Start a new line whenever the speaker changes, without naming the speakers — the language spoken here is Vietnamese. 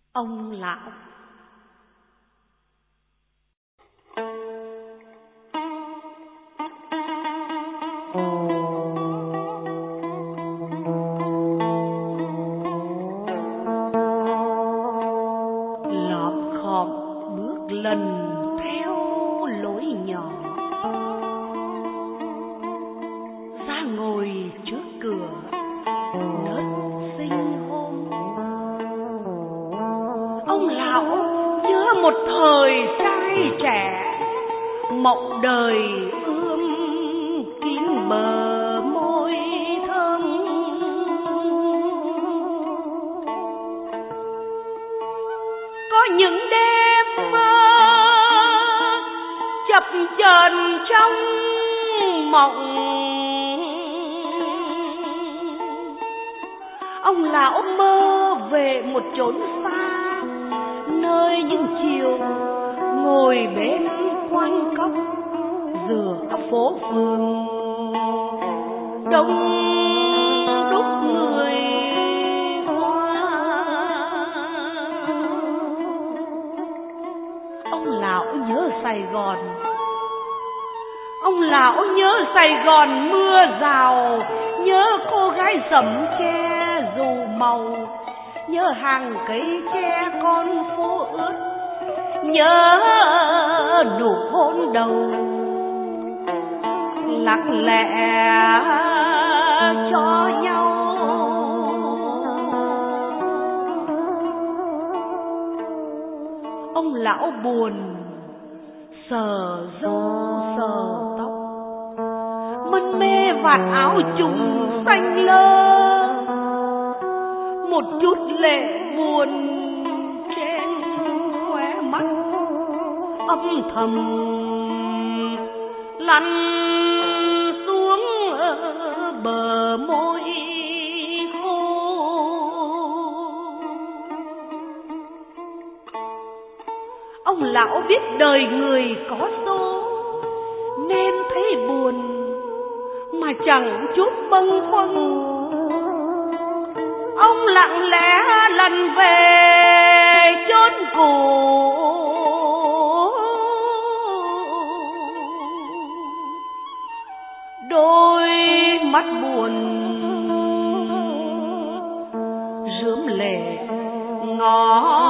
Ông lão. Lọp khọp bước lần theo lối nhỏ, ra ngồi trước cửa nớt sinh hôm. Ông lão nhớ một thời trai trẻ, mộng đời ươm kín bờ môi thơm. Có những đêm mơ chập chờn trong mộng, ông lão mơ về một chốn xa, nơi những chiều ngồi bên quanh cốc giữa phố phường đông đúc người qua. Ông lão nhớ Sài Gòn, ông lão nhớ Sài Gòn mưa rào, nhớ cô gái sẫm che dù màu, nhớ hàng cây tre con phố ướt, nhớ nụ hôn đầu lặng lẽ cho nhau. Ông lão buồn sờ râu sờ tóc, mân mê vạt áo trùng xanh lơ, một chút lệ buồn trên khóe mắt âm thầm lăn xuống bờ môi khô. Ông lão biết đời người có số nên thấy buồn mà chẳng chút bâng khuâng. Ông lặng lẽ lần về chốn cũ, đôi mắt buồn rướm lệ ngó